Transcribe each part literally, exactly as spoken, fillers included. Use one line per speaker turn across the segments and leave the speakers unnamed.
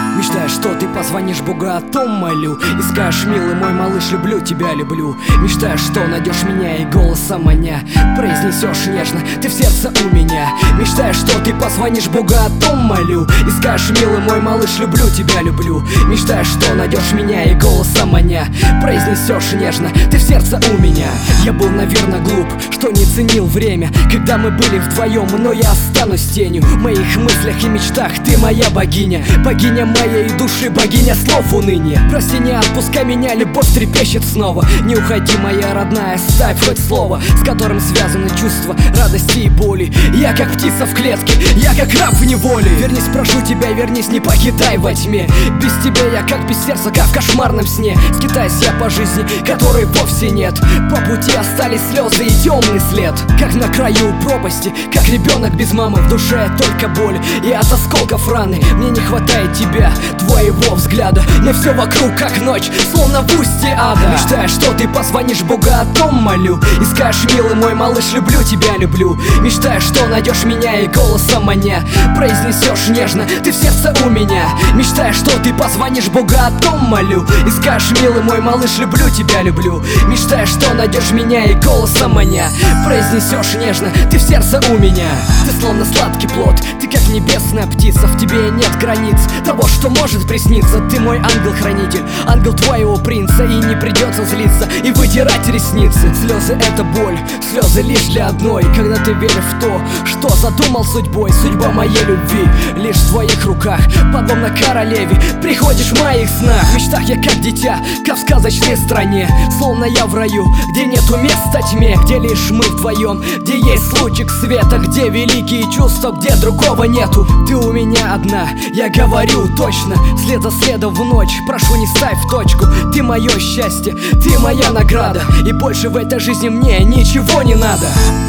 Мечтаешь, что ты позвонишь Богу, о том молю, и скажешь: милый мой малыш, люблю тебя, люблю. Мечтаешь, что найдешь меня и голосом маня произнесешь нежно: ты в сердце у меня. Мечтаешь, что ты позвонишь Богу, о том молю, и скажешь: милый мой малыш, люблю тебя, люблю. Мечтаешь, что найдешь меня и голосом маня произнесешь нежно: ты в сердце у меня. Я был, наверное, глуп, что не ценил время, когда мы были вдвоем, но я останусь тенью. В моих мыслях и мечтах ты моя богиня, богиня моей души, богиня слов уныния. Прости, не отпускай меня, любовь трепещет снова. Не уходи, моя родная, ставь хоть слово, с которым связаны чувства радости и боли. Я как птица в клетке, я как раб в неволе. Вернись, прошу тебя, вернись, не покидай во тьме. Без тебя я как без сердца, как в кошмарном сне. Скитаюсь я по жизни, которой вовсе нет. По пути остались слезы и темный след. Как на краю пропасти, как ребенок без мамы. В душе только боль и от осколков раны. Мне не хватает тебя, твоего взгляда, но все вокруг как ночь, словно в устье ада. Мечтаешь, что ты позвонишь Богу, о том молю, и скажешь: милый мой малыш, люблю тебя, люблю. Мечтаешь, что найдешь меня и голосом маня произнесешь нежно: ты в сердце у меня. Мечтаешь, что ты позвонишь Богу, о том молю, и скажешь: милый мой малыш, люблю тебя, люблю. Мечтаешь, что найдешь меня и голосом маня произнесешь нежно: ты в сердце у меня. Ты словно сладкий плод, ты как небесная птица, в тебе нет границ того, что может присниться. Ты мой ангел-хранитель, ангел твоего принца, и не придется злиться и вытирать ресницы. Слезы — это боль, слезы лишь для одной, когда ты веришь в то, что задумал судьбой. Судьба моей любви лишь в твоих руках, подобно королеве приходишь в моих снах. В мечтах я как дитя, как в сказочной стране, словно я в раю, где нету места тьме, где лишь мы вдвоем, где есть лучик света, где великие чувства, где другого нету. Ты у меня одна, я говорю точно, след за следом в ночь, прошу, не ставь в точку. Ты мое счастье, ты моя награда, и больше в этой жизни мне ничего не надо.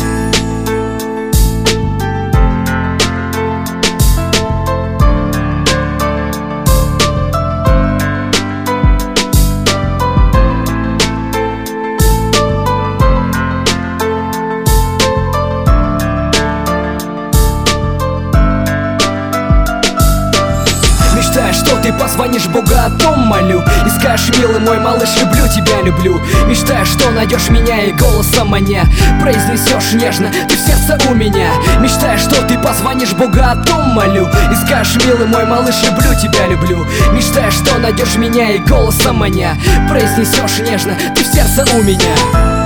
Мечтаешь, что ты позвонишь Богу, о том молю, и скажешь: милый мой малыш, люблю тебя, люблю. Мечтаешь, что найдешь меня и голосом маня произнесешь нежно: ты в сердце у меня. Мечтаешь, что ты позвонишь Богу, о том молю, и скажешь: милый мой малыш, люблю тебя, люблю. Мечтаешь, что найдешь меня и голосом маня произнесешь нежно: ты в сердце у меня.